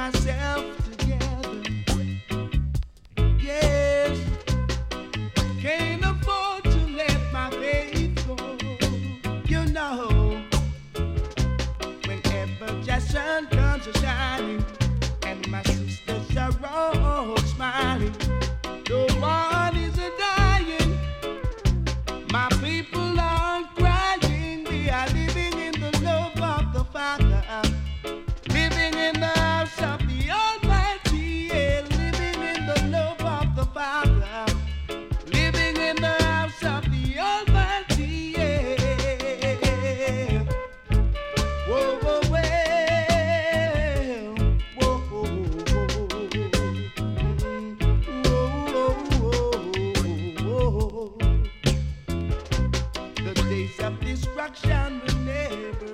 myself together. Yes, can't afford to let my faith go. You know, whenever the sun comes a shining and my sisters are all smiling, no one is a dying. My people aren't crying. We are living in the love of the Father, living in the house of the Almighty, yeah, living in the love of the Father, living in the house of the Almighty, yeah. Whoa, whoa, well, whoa, whoa, whoa, whoa. The days of destruction will never